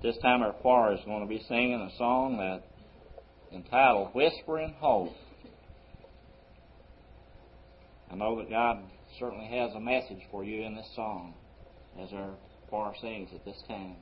This time our choir is going to be singing a song that entitled Whispering Hope. I know that God certainly has a message for you in this song as our choir sings at this time.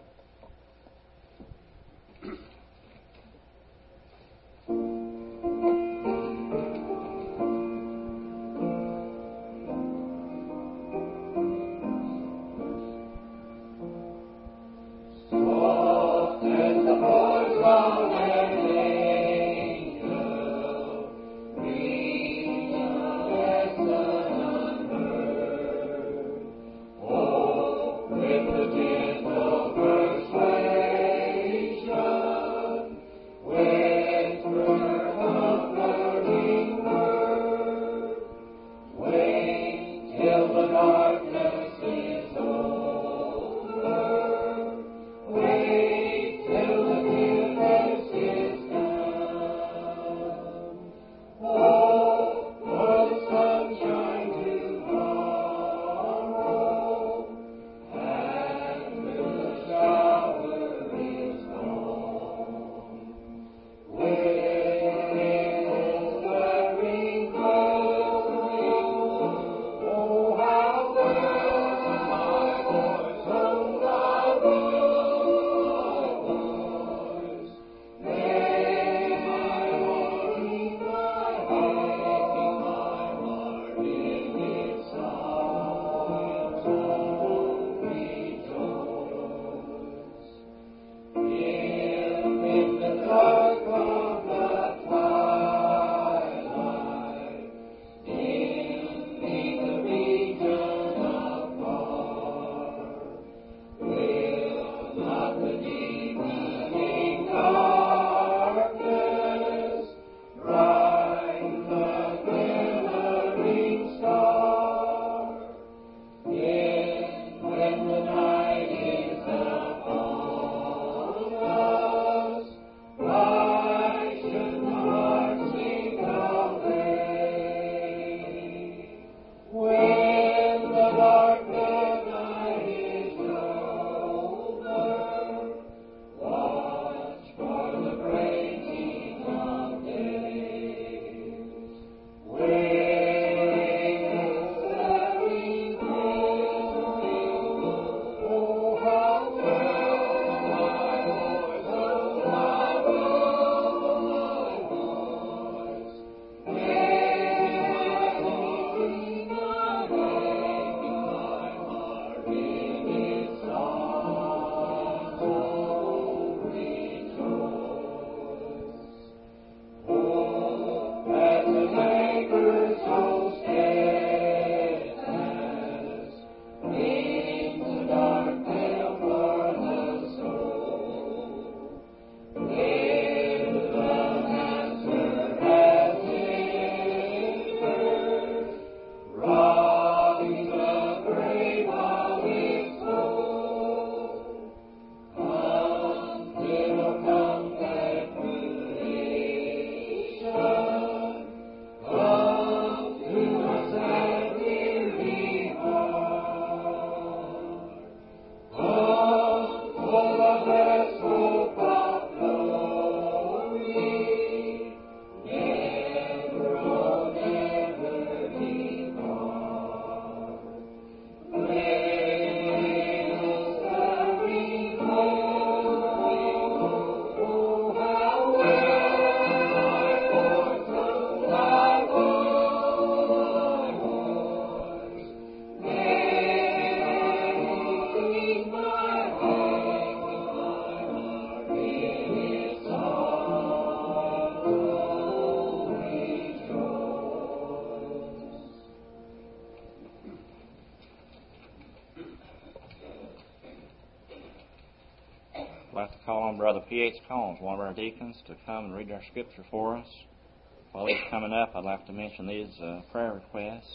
I'd like to call on Brother P.H. Combs, one of our deacons, to come and read our scripture for us. While he's coming up, I'd like to mention these prayer requests.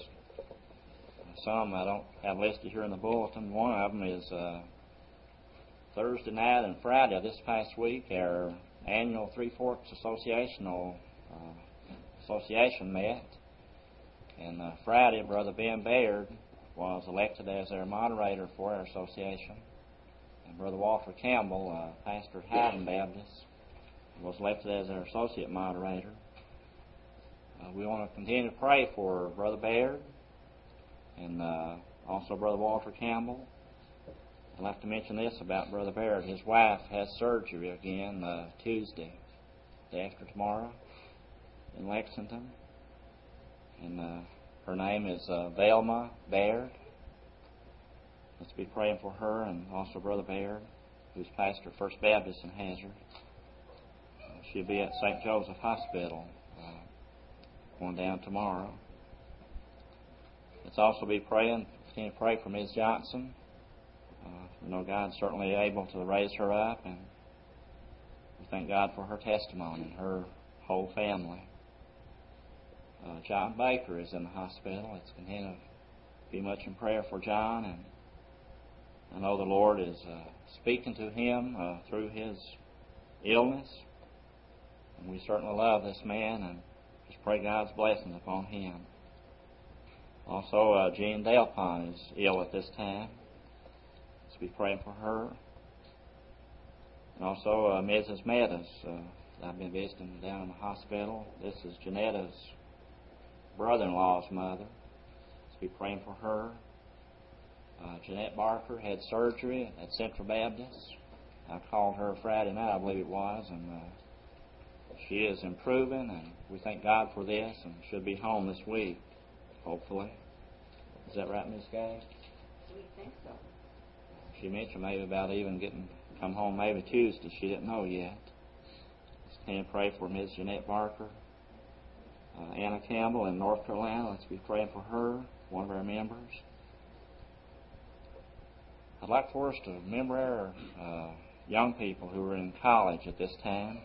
Some I don't have listed here in the bulletin. One of them is Thursday night and Friday of this past week, our annual Three Forks Association met. And Friday, Brother Ben Baird was elected as our moderator for our association. And Brother Walter Campbell, pastor at Highland Baptist, was elected as our associate moderator. We want to continue to pray for Brother Baird and also Brother Walter Campbell. I'd like to mention this about Brother Baird. His wife has surgery again Tuesday, day after tomorrow, in Lexington. And her name is Velma Baird. Let's be praying for her and also Brother Baird, who's pastor at First Baptist in Hazard. She'll be at St. Joseph Hospital going down tomorrow. Let's also be praying, continue to pray for Ms. Johnson. We know God's certainly able to raise her up, and we thank God for her testimony and her whole family. John Baker is in the hospital. Let's continue to be much in prayer for John, and I know the Lord is speaking to him through his illness, and we certainly love this man and just pray God's blessings upon him. Also, Jean Delpon is ill at this time. Let's be praying for her. And also, Mrs. Meadows, I've been visiting down in the hospital. This is Janetta's brother-in-law's mother. Let's be praying for her. Jeanette Barker had surgery at Central Baptist. I called her Friday night, I believe it was, and she is improving, and we thank God for this, and should be home this week, hopefully. Is that right, Ms. Gay? We think so. She mentioned maybe about even come home maybe Tuesday. She didn't know yet. Let's continue to pray for Ms. Jeanette Barker. Anna Campbell in North Carolina, let's be praying for her, one of our members. I'd like for us to remember our young people who are in college at this time.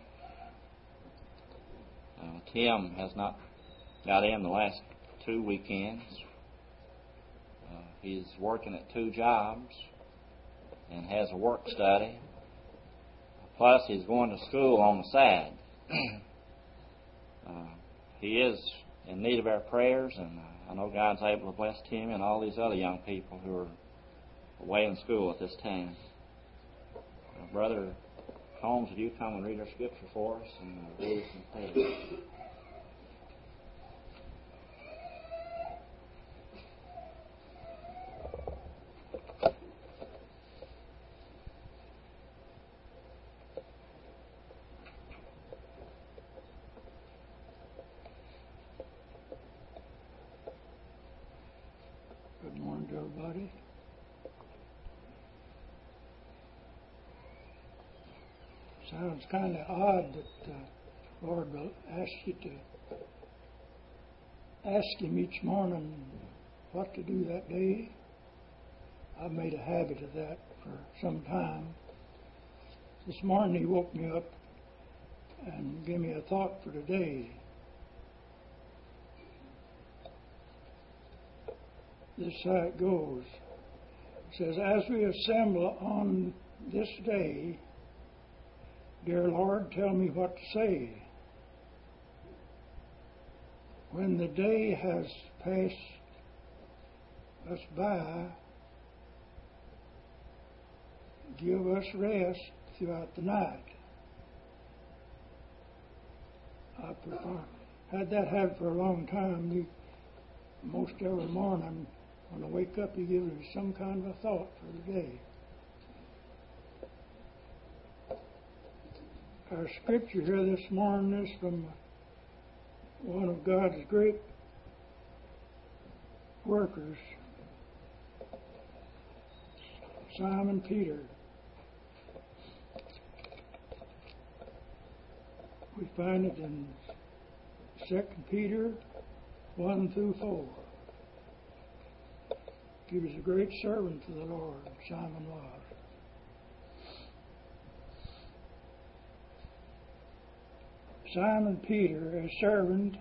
Tim has not got in the last 2 weekends. He's working at 2 jobs and has a work study. Plus, he's going to school on the side. He is in need of our prayers, and I know God's able to bless Tim and all these other young people who are away in school at this time. Brother Holmes, would you come and read our scripture for us and read us some prayer? Good morning to everybody. Sounds kind of odd that Lord will ask you to ask Him each morning what to do that day. I've made a habit of that for some time. This morning He woke me up and gave me a thought for today. This is how it goes. It says, as we assemble on this day, dear Lord, tell me what to say. When the day has passed us by, give us rest throughout the night. I had that habit for a long time. Most every morning when I wake up, He gives me some kind of a thought for the day. Our scripture here this morning is from one of God's great workers, Simon Peter. We find it in 2 Peter 1 through 4. He was a great servant to the Lord, Simon was. Simon Peter, a servant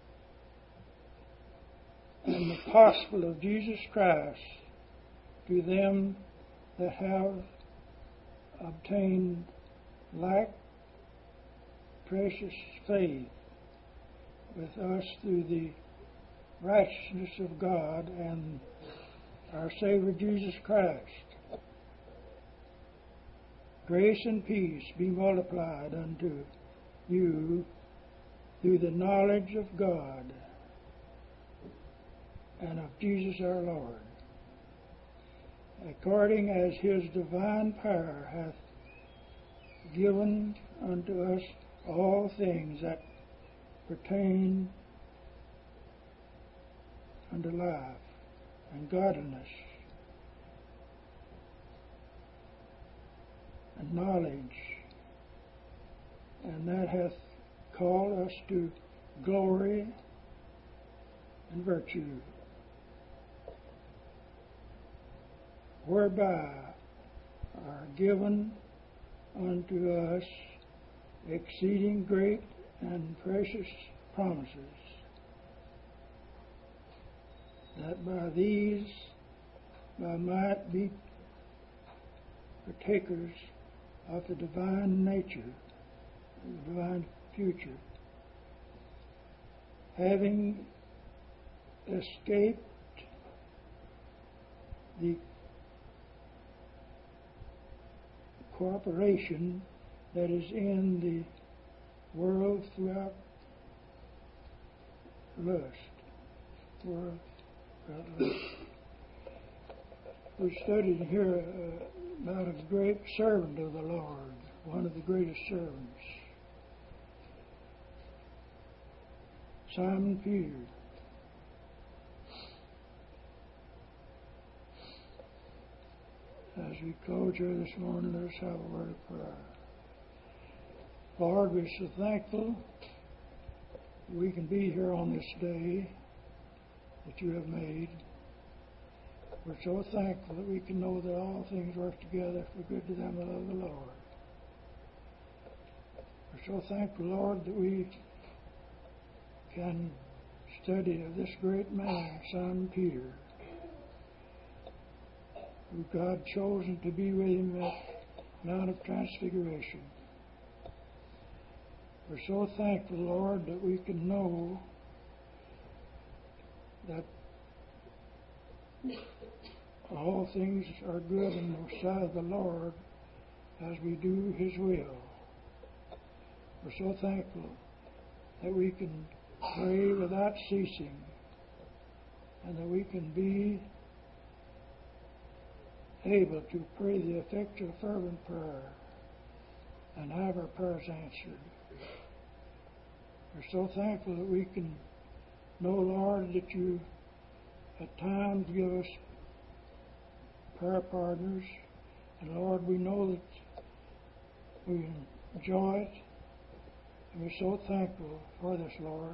and the apostle of Jesus Christ, to them that have obtained like precious faith with us through the righteousness of God and our Savior Jesus Christ. grace and peace be multiplied unto you through the knowledge of God and of Jesus our Lord, according as his divine power hath given unto us all things that pertain unto life and godliness and knowledge, and that hath called us to glory and virtue, whereby are given unto us exceeding great and precious promises, that by these thou might be partakers of the divine nature, the divine future, having escaped the cooperation that is in the world throughout lust. World throughout lust. We studied here about a great servant of the Lord, one of the greatest servants, Simon Peter. As we close here this morning, let us have a word of prayer. Lord, we're so thankful that we can be here on this day that you have made. We're so thankful that we can know that all things work together for good to them that love the Lord. We're so thankful, Lord, that we can study of this great man, Simon Peter, who God chosen to be with him at Mount of Transfiguration. We're so thankful, Lord, that we can know that all things are good in the sight of the Lord as we do his will. We're so thankful that we can pray without ceasing, and that we can be able to pray the effectual fervent prayer and have our prayers answered. We're so thankful that we can know, Lord, that you at times give us prayer partners, and Lord, we know that we enjoy it, and we're so thankful for this, Lord.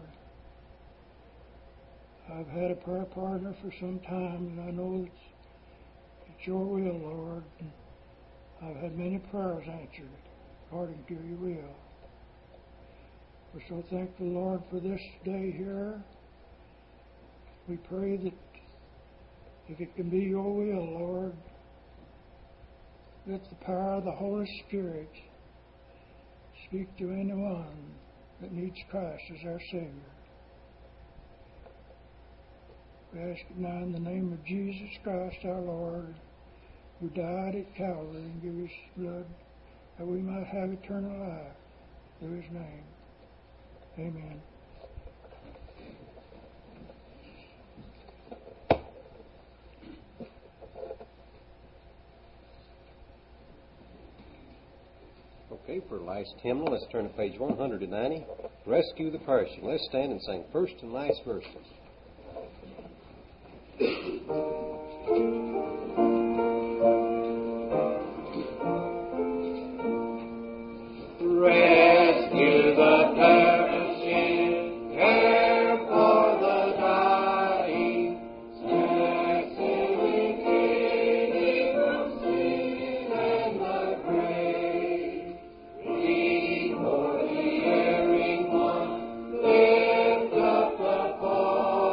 I've had a prayer partner for some time, and I know that it's your will, Lord, and I've had many prayers answered according to your will. We're so thankful, Lord, for this day here. We pray that if it can be your will, Lord, let the power of the Holy Spirit speak to anyone that needs Christ as our Savior. We ask it now in the name of Jesus Christ our Lord, who died at Calvary and gave his blood that we might have eternal life through his name. Amen. Okay, for last hymnal, let's turn to page 190. Rescue the Perishing. Let's stand and sing first and last verses. Rescue the perishing, care for the dying, snatch saving pity from sin and the grave. Read for the erring one, lift up the fallen.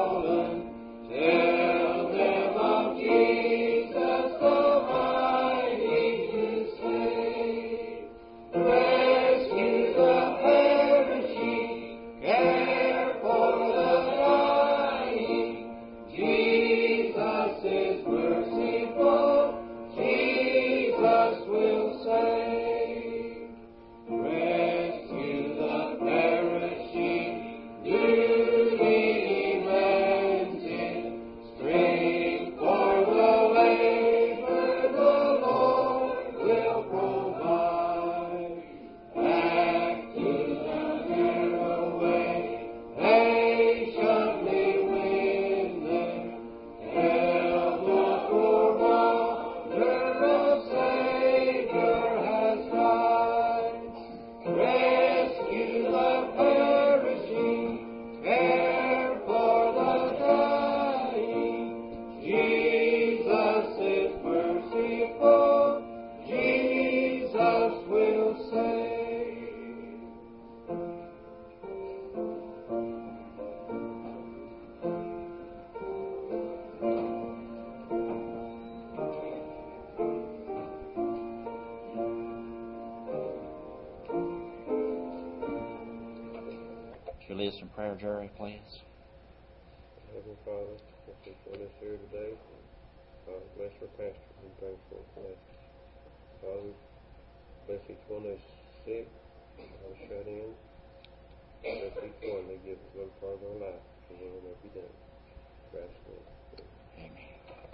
you lead us in prayer, Jerry, please? Heavenly Father, bless each one that's here today. Father, bless our pastor and pray for his blessings. Father, bless each one that's sick or shut in. Bless each one that gives a good part of their life and will may be done. Christ's name. Amen.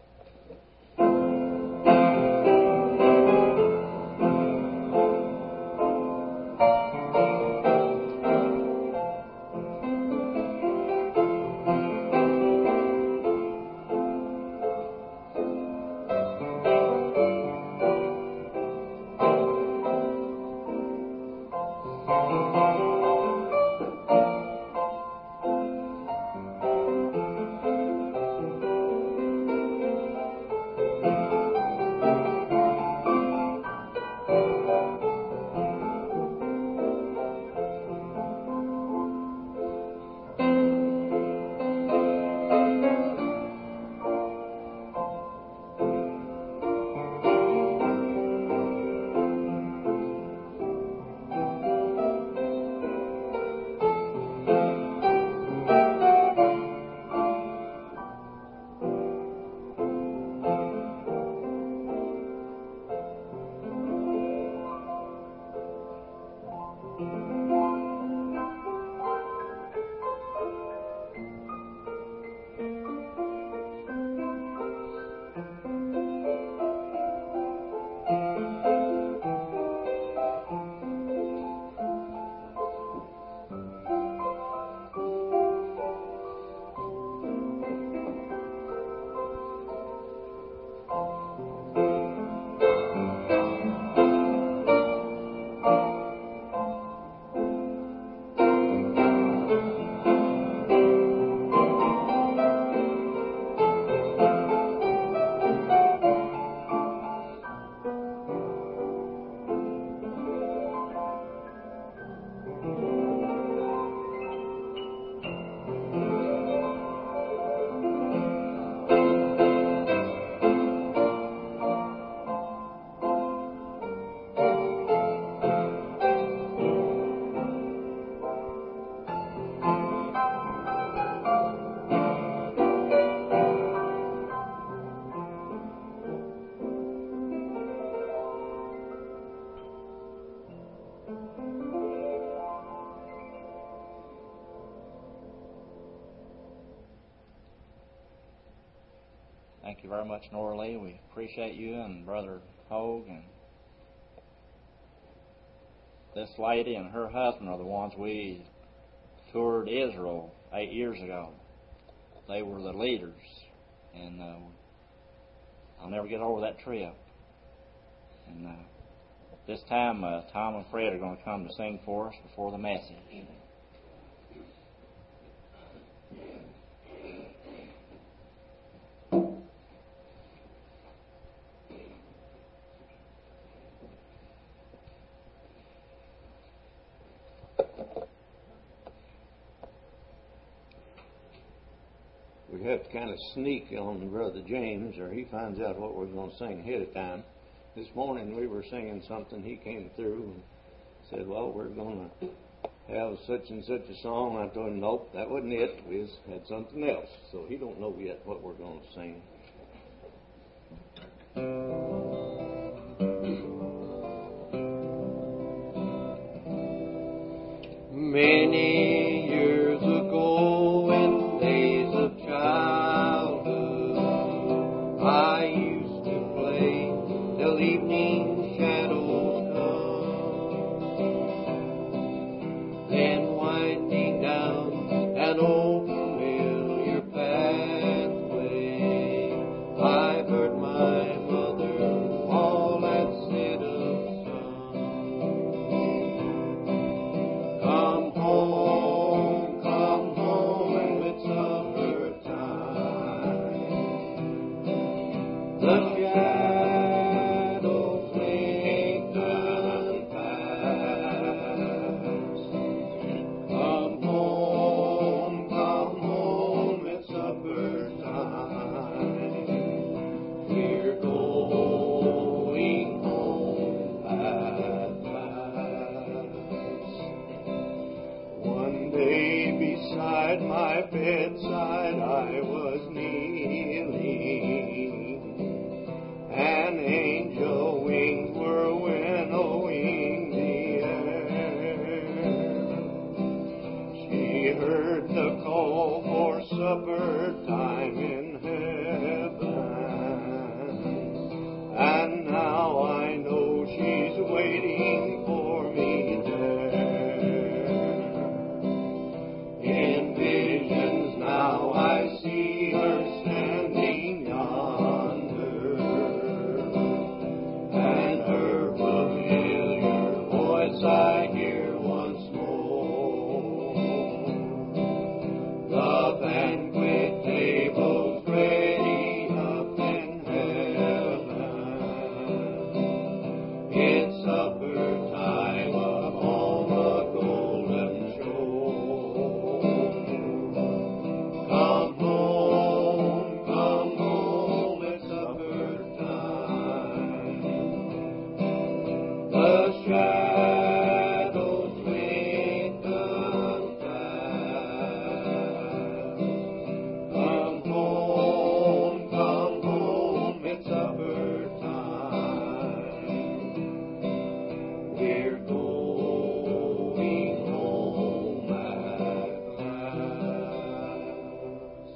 Thank you very much, Nora Lee. We appreciate you and Brother Hogue and this lady and her husband are the ones we toured Israel 8 years ago. They were the leaders, and I'll never get over that trip. And this time, Tom and Fred are going to come to sing for us before the message. We have to kind of sneak on Brother James, or he finds out what we're going to sing ahead of time. This morning we were singing something. He came through and said, well, we're going to have such and such a song. I told him, nope, that wasn't it. We just had something else. So he don't know yet what we're going to sing. Many years ago, in days of childhood, I used to play till evening shadows come. Then winding down an old familiar pathway, I heard my mother call and said of son, come home. At my bedside I was kneeling, and angel wings were winnowing the air. She heard the call for supper time in heaven, and now I know she's waiting for me there. In visions now I see her standing yonder, and her familiar voice I hear once more. The banquet table's ready up in heaven. It's supper time upon the golden shore. Come home, it's supper time. The shadows lengthen fast. Come home, it's supper time. We're going home at last.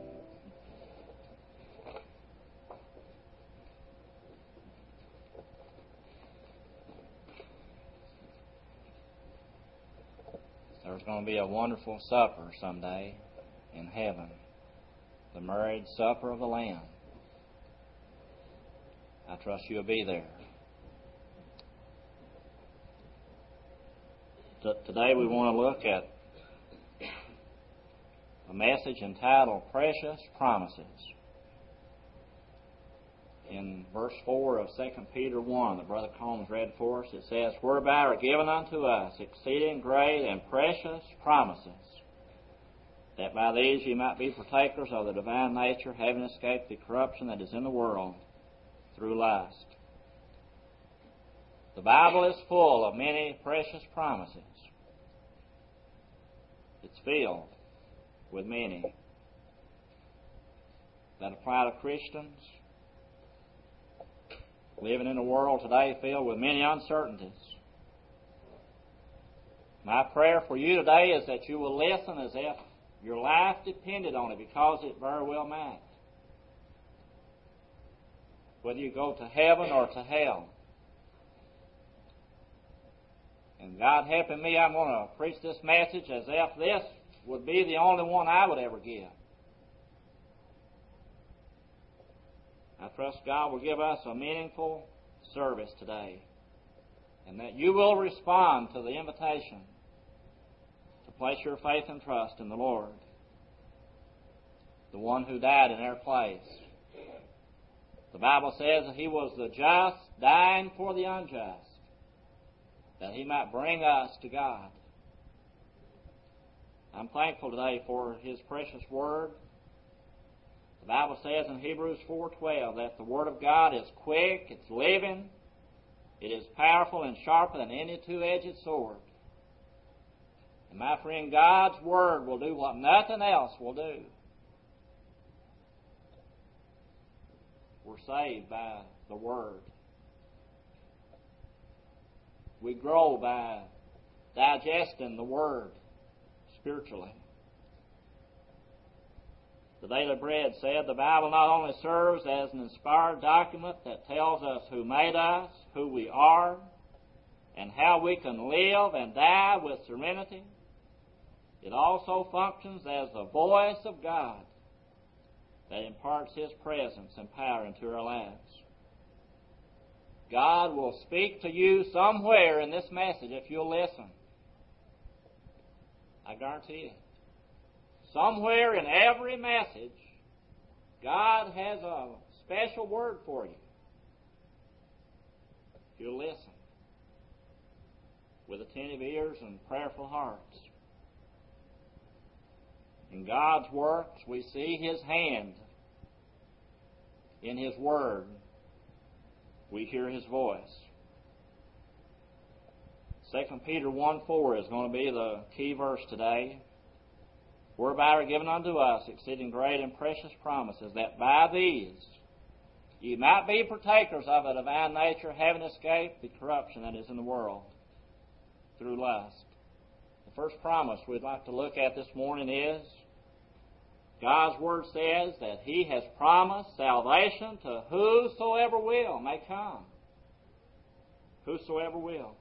There's going to be a wonderful supper someday in heaven, the marriage supper of the Lamb. I trust you'll be there. Today we want to look at a message entitled Precious Promises. In verse 4 of 2 Peter 1 that Brother Combs read for us, it says, "Whereby are given unto us exceeding great and precious promises, that by these ye might be partakers of the divine nature, having escaped the corruption that is in the world through lust." The Bible is full of many precious promises. It's filled with many that apply to Christians living in a world today filled with many uncertainties. My prayer for you today is that you will listen as if your life depended on it, because it very well might. Whether you go to heaven or to hell. And God helping me, I'm going to preach this message as if this would be the only one I would ever give. I trust God will give us a meaningful service today, and that you will respond to the invitation to place your faith and trust in the Lord, the one who died in our place. The Bible says that He was the just dying for the unjust, that He might bring us to God. I'm thankful today for His precious Word. The Bible says in Hebrews 4:12 that the Word of God is quick, it's living, it is powerful and sharper than any two-edged sword. And my friend, God's Word will do what nothing else will do. We're saved by the Word. We grow by digesting the Word spiritually. The Daily Bread said the Bible not only serves as an inspired document that tells us who made us, who we are, and how we can live and die with serenity, it also functions as the voice of God that imparts His presence and power into our lives. God will speak to you somewhere in this message if you'll listen. I guarantee it. Somewhere in every message, God has a special word for you. If you'll listen with attentive ears and prayerful hearts. In God's works, we see His hand. In His Word, we hear His voice. 2 Peter 1:4 is going to be the key verse today. whereby are given unto us exceeding great and precious promises, that by these ye might be partakers of a divine nature, having escaped the corruption that is in the world through lust. The first promise we'd like to look at this morning is God's Word says that He has promised salvation to whosoever will may come. Whosoever will.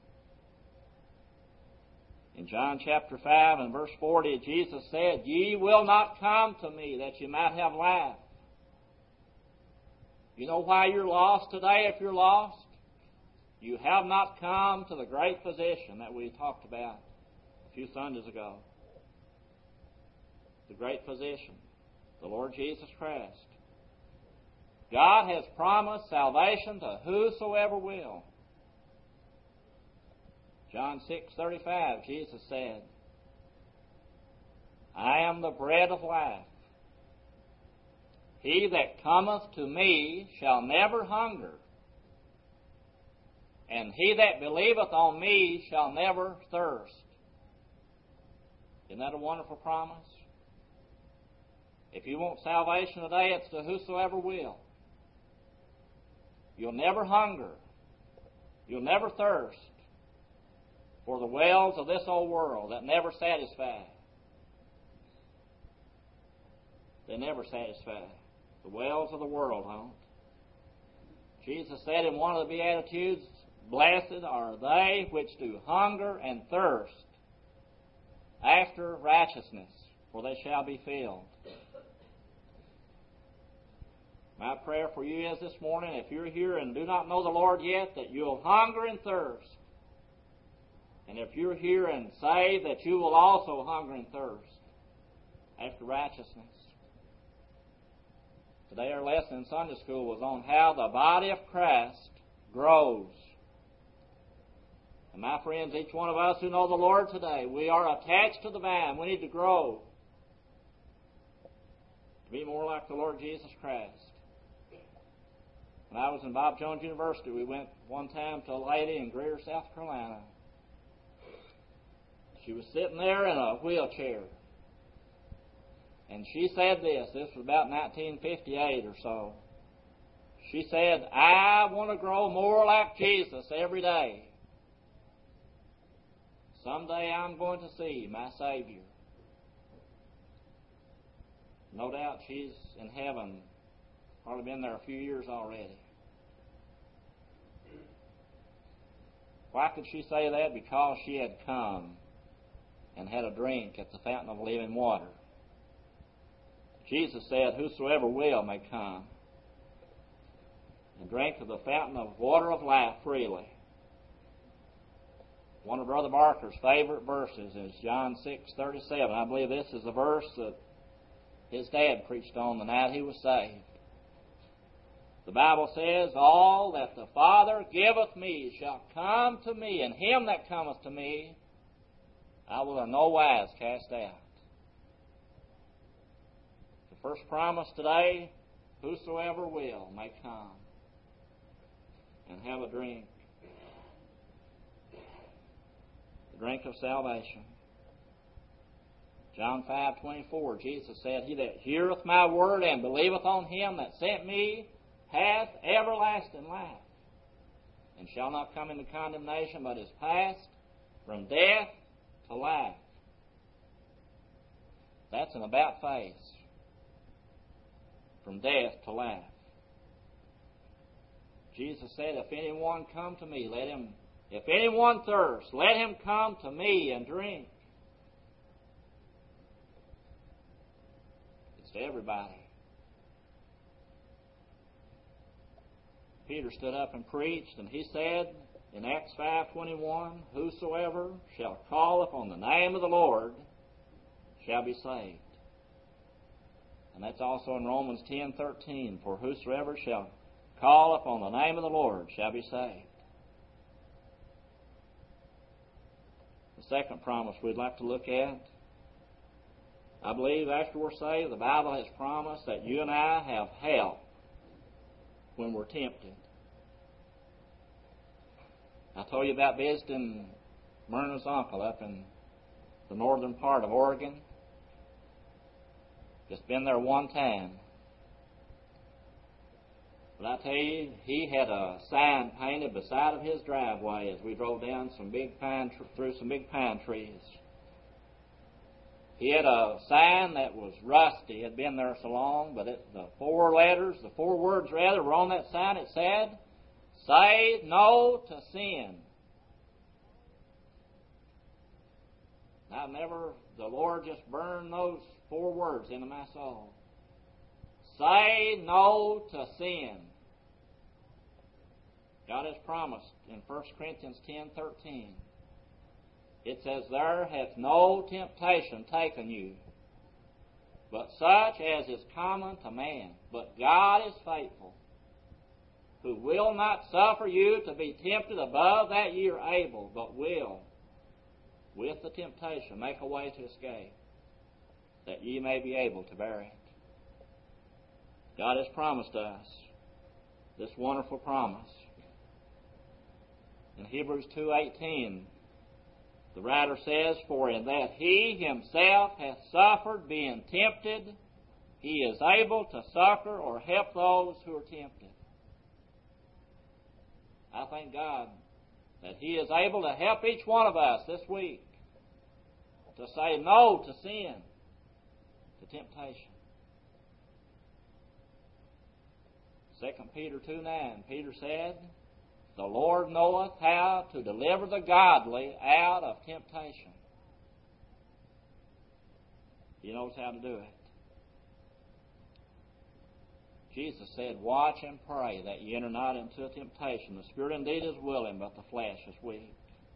In John chapter 5 and verse 40, Jesus said, Ye will not come to me that ye might have life. You know why you're lost today if you're lost? You have not come to the great physician that we talked about a few Sundays ago. The great physician, the Lord Jesus Christ. God has promised salvation to whosoever will. John 6:35, Jesus said, I am the bread of life. He that cometh to me shall never hunger, and he that believeth on me shall never thirst. Isn't that a wonderful promise? If you want salvation today, it's to whosoever will. You'll never hunger. You'll never thirst for the wells of this old world that never satisfy. They never satisfy. The wells of the world don't. Jesus said in one of the Beatitudes, Blessed are they which do hunger and thirst after righteousness, for they shall be filled. My prayer for you is this morning, if you're here and do not know the Lord yet, that you'll hunger and thirst. And if you're here and say that you will also hunger and thirst after righteousness. Today our lesson in Sunday school was on how the body of Christ grows. And my friends, each one of us who know the Lord today, we are attached to the vine. We need to grow to be more like the Lord Jesus Christ. When I was in Bob Jones University, we went one time to a lady in Greer, South Carolina. She was sitting there in a wheelchair. And she said this was about 1958 or so. She said, I want to grow more like Jesus every day. Someday I'm going to see my Savior. No doubt she's in heaven. Probably been there a few years already. Why could she say that? Because she had come and had a drink at the fountain of living water. Jesus said, Whosoever will may come and drink of the fountain of water of life freely. One of Brother Barker's favorite verses is John 6:37. I believe this is the verse that his dad preached on the night he was saved. The Bible says, All that the Father giveth me shall come to me, and him that cometh to me I will in no wise cast out. The first promise today, whosoever will may come and have a drink. The drink of salvation. John 5:24, Jesus said, He that heareth my word and believeth on him that sent me hath everlasting life, and shall not come into condemnation, but is passed from death to life. That's an about face. From death to life. Jesus said, If anyone come to me, if anyone thirst, let him come to me and drink. It's to everybody. Peter stood up and preached, and he said in Acts 5:21, Whosoever shall call upon the name of the Lord shall be saved. And that's also in Romans 10:13, For whosoever shall call upon the name of the Lord shall be saved. The second promise we'd like to look at, I believe after we're saved, the Bible has promised that you and I have help when we're tempted. I told you about visiting Myrna's uncle up in the northern part of Oregon. Just been there one time. But I tell you, he had a sign painted beside of his driveway as we drove down through some big pine trees. He had a sign that was rusty. It had been there so long, but the four words were on that sign. It said, "Say no to sin." The Lord just burned those 4 words into my soul. Say no to sin. God has promised in 1 Corinthians 10:13. It says, "There hath no temptation taken you, but such as is common to man. But God is faithful, who will not suffer you to be tempted above that ye are able, but will, with the temptation, make a way to escape, that ye may be able to bear it." God has promised us this wonderful promise. In Hebrews 2:18, the writer says, "For in that he himself hath suffered being tempted, he is able to succor or help those who are tempted." I thank God that he is able to help each one of us this week to say no to sin, to temptation. 2 Peter 2:9, Peter said, "The Lord knoweth how to deliver the godly out of temptation." He knows how to do it. Jesus said, "Watch and pray that ye enter not into a temptation. The spirit indeed is willing, but the flesh is weak."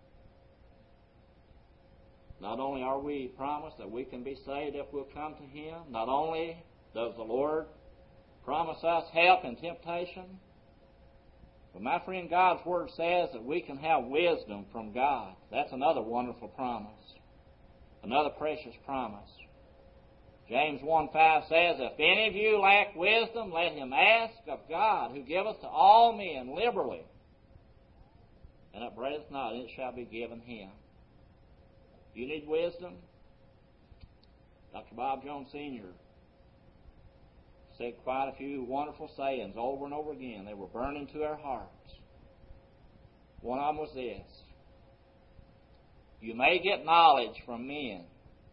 Not only are we promised that we can be saved if we'll come to Him, not only does the Lord promise us help in temptation, but my friend, God's Word says that we can have wisdom from God. That's another wonderful promise, another precious promise. James 1:5 says, "If any of you lack wisdom, let him ask of God, who giveth to all men liberally, and upbraideth not, and it shall be given him." You need wisdom? Dr. Bob Jones Sr. said quite a few wonderful sayings over and over again. They were burned into our hearts. One of them was this: "You may get knowledge from men,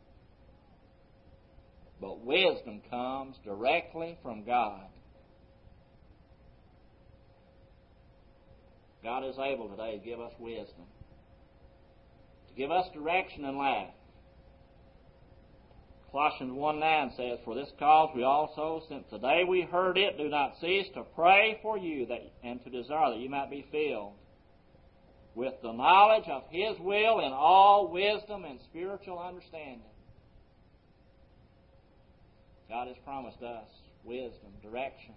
but wisdom comes directly from God." God is able today to give us wisdom, to give us direction in life. Colossians 1:9 says, "For this cause we also, since the day we heard it, do not cease to pray for you and to desire that you might be filled with the knowledge of His will in all wisdom and spiritual understanding." God has promised us wisdom, direction.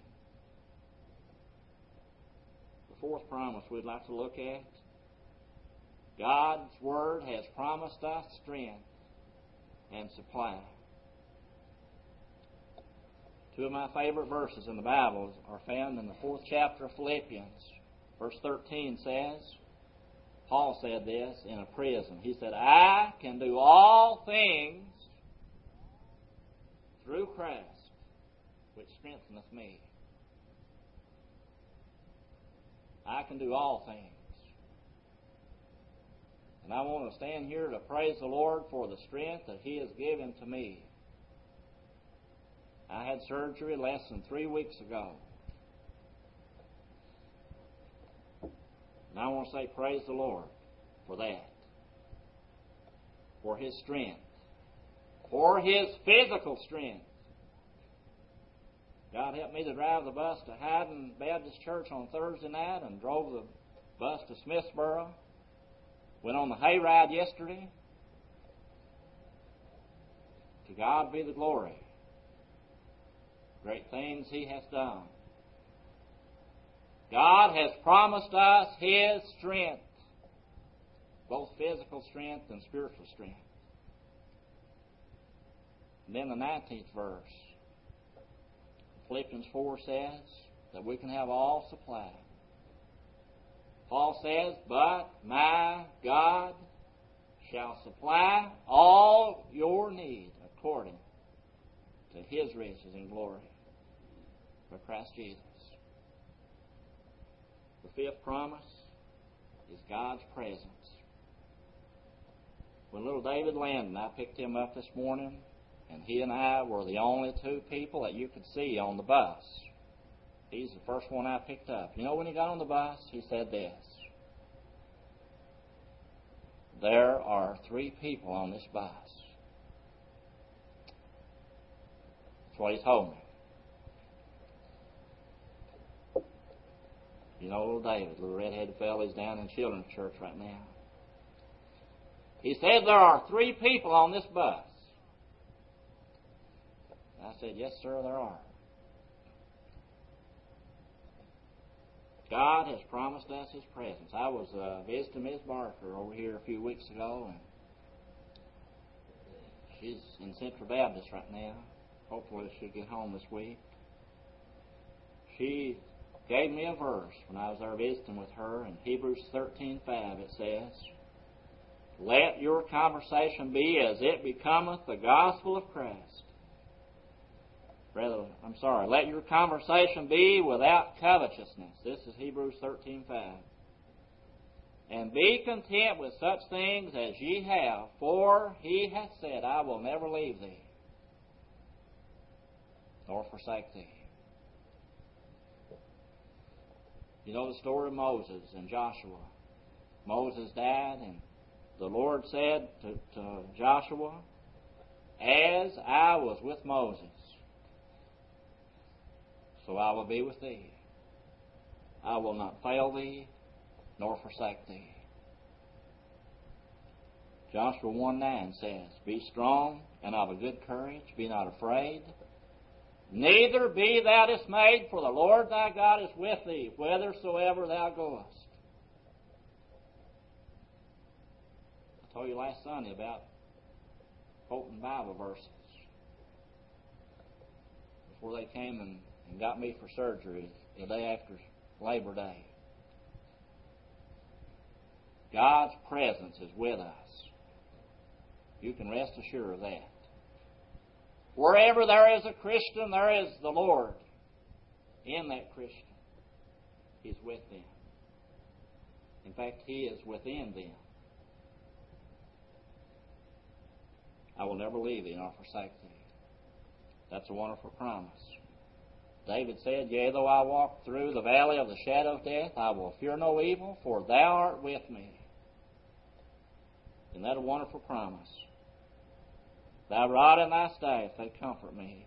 The 4th promise we'd like to look at: God's Word has promised us strength and supply. 2 of my favorite verses in the Bible are found in the 4th chapter of Philippians. Verse 13 says, Paul said this in a prison. He said, "I can do all things through Christ, which strengtheneth me." I can do all things. And I want to stand here to praise the Lord for the strength that He has given to me. I had surgery less than 3 weeks ago. And I want to say praise the Lord for that. For His strength. For His physical strength. God helped me to drive the bus to Haddon Baptist Church on Thursday night and drove the bus to Smithsboro. Went on the hayride yesterday. To God be the glory. Great things He has done. God has promised us His strength, both physical strength and spiritual strength. And then the 19th verse, Philippians 4 says that we can have all supply. Paul says, "But my God shall supply all your need according to His riches and glory by Christ Jesus. The fifth promise is God's presence. When little David Landon, I picked him up this morning, and he and I were the only two people that you could see on the bus. He's the first one I picked up. You know, when he got on the bus, he said this: "There are 3 people on this bus." That's what he told me. You know, little David, little red-headed fellow, he's down in children's church right now. He said, "There are 3 people on this bus." I said, "Yes, sir, there are." God has promised us His presence. I was visiting Ms. Barker over here a few weeks ago, and she's in Central Baptist right now. Hopefully she'll get home this week. She gave me a verse when I was there visiting with her. In Hebrews 13:5 it says, "Let your conversation be as it becometh the gospel of Christ." Let your conversation be without covetousness. This is Hebrews 13:5. "And be content with such things as ye have, for He hath said, I will never leave thee, nor forsake thee." You know the story of Moses and Joshua. Moses died, and the Lord said to Joshua, "As I was with Moses, so I will be with thee. I will not fail thee, nor forsake thee." Joshua 1:9 says, "Be strong and of a good courage, be not afraid. Neither be thou dismayed, for the Lord thy God is with thee, whithersoever thou goest." I told you last Sunday about quoting Bible verses before they came and got me for surgery the day after Labor Day. God's presence is with us. You can rest assured of that. Wherever there is a Christian, there is the Lord in that Christian. He's with them. In fact, He is within them. "I will never leave thee nor forsake thee." That's a wonderful promise. David said, "Yea, though I walk through the valley of the shadow of death, I will fear no evil, for thou art with me." Isn't that a wonderful promise? "Thy rod and thy staff, they comfort me."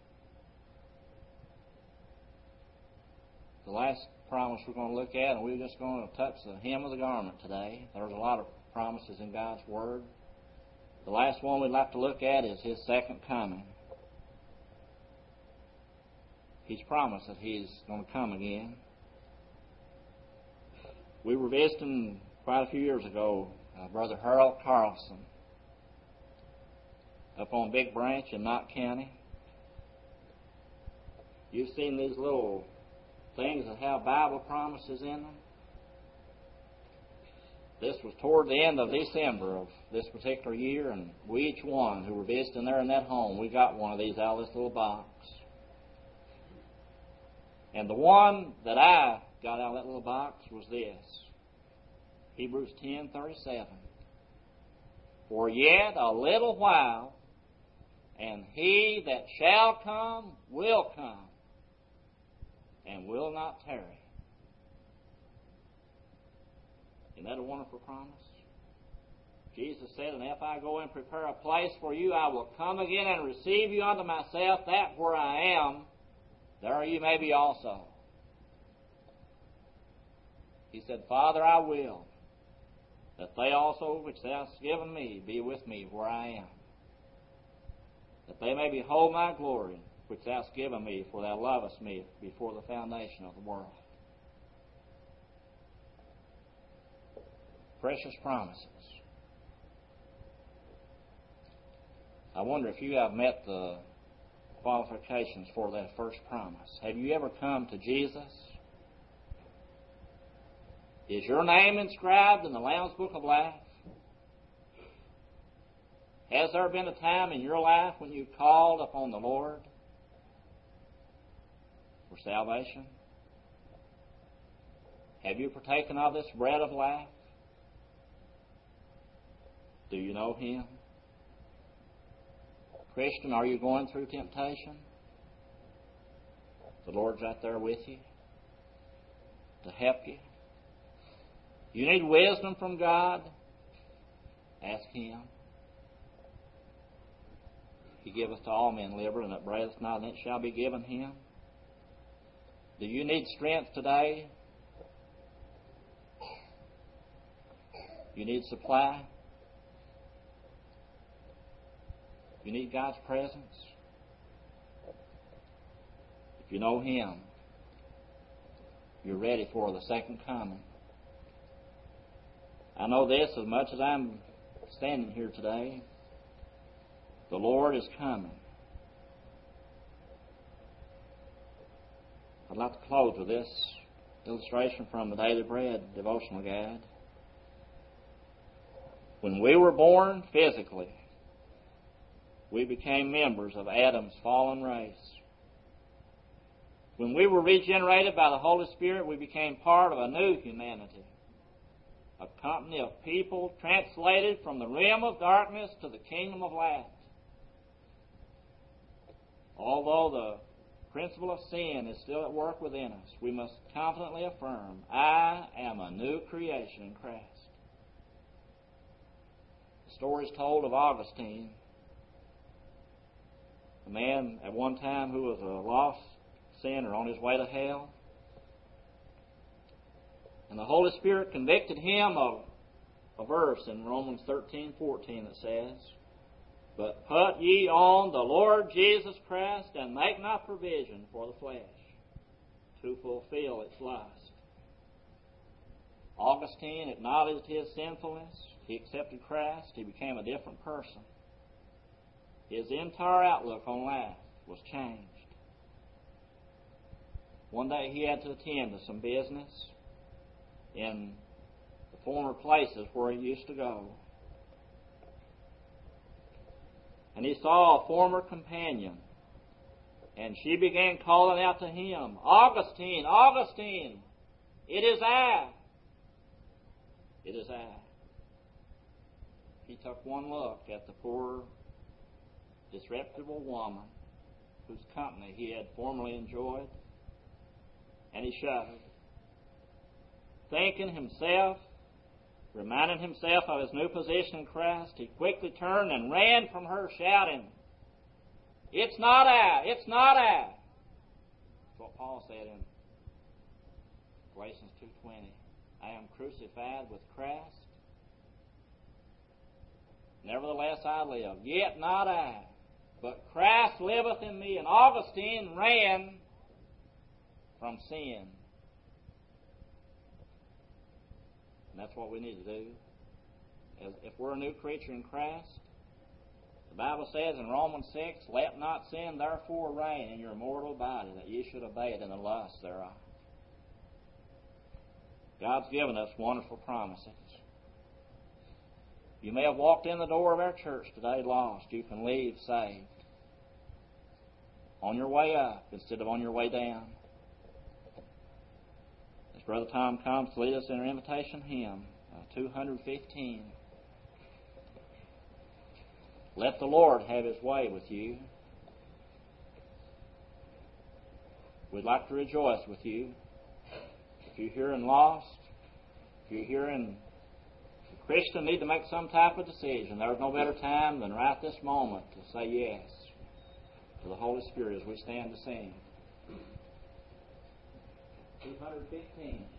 The last promise we're going to look at, and we're just going to touch the hem of the garment today. There's a lot of promises in God's Word. The last one we'd like to look at is His second coming. He's promised that He's going to come again. We were visiting quite a few years ago Brother Harold Carlson up on Big Branch in Knott County. You've seen these little things that have Bible promises in them. This was toward the end of December of this particular year, and we each one who were visiting there in that home, we got one of these out of this little box. And the one that I got out of that little box was this: Hebrews 10:37. "For yet a little while, and He that shall come will come, and will not tarry." Isn't that a wonderful promise? Jesus said, "And if I go and prepare a place for you, I will come again and receive you unto myself, that where I am, there you may be also." He said, "Father, I will, that they also which thou hast given me be with me where I am, that they may behold my glory, which thou hast given me, for thou lovest me before the foundation of the world." Precious promises. I wonder if you have met the qualifications for that first promise. Have you ever come to Jesus? Is your name inscribed in the Lamb's Book of Life? Has there been a time in your life when you called upon the Lord for salvation? Have you partaken of this bread of life? Do you know Him? Christian, are you going through temptation? The Lord's right there with you to help you. You need wisdom from God? Ask Him. He giveth to all men liberally, and upbraideth not, and it shall be given him. Do you need strength today? You need supply? You need God's presence? If you know Him, you're ready for the second coming. I know this, as much as I'm standing here today, the Lord is coming. I'd like to close with this illustration from the Daily Bread devotional guide. When we were born physically, we became members of Adam's fallen race. When we were regenerated by the Holy Spirit, we became part of a new humanity, a company of people translated from the realm of darkness to the kingdom of light. Although the principle of sin is still at work within us, we must confidently affirm, I am a new creation in Christ. The story is told of Augustine, a man at one time who was a lost sinner on his way to hell. And the Holy Spirit convicted him of a verse in Romans 13:14 that says, But put ye on the Lord Jesus Christ, and make not provision for the flesh to fulfill its lust. Augustine acknowledged his sinfulness. He accepted Christ. He became a different person. His entire outlook on life was changed. One day he had to attend to some business in the former places where he used to go. And he saw a former companion, and she began calling out to him, Augustine, Augustine, it is I. It is I. He took one look at the poor, disreputable woman whose company he had formerly enjoyed, and he shuddered. Thinking himself, reminding himself of his new position in Christ, he quickly turned and ran from her, shouting, It's not I! It's not I! That's what Paul said in Galatians 2:20. I am crucified with Christ. Nevertheless I live, yet not I, but Christ liveth in me. And Augustine ran from sin. And that's what we need to do. If we're a new creature in Christ, the Bible says in Romans 6, Let not sin therefore reign in your mortal body, that ye should obey it in the lust thereof. God's given us wonderful promises. You may have walked in the door of our church today lost. You can leave saved. On your way up instead of on your way down. As Brother Tom comes to lead us in our invitation hymn, 215. Let the Lord have His way with you. We'd like to rejoice with you. If you're here and lost, if you're here and a Christian need to make some type of decision, there's no better time than right this moment to say yes to the Holy Spirit as we stand to sing. 215.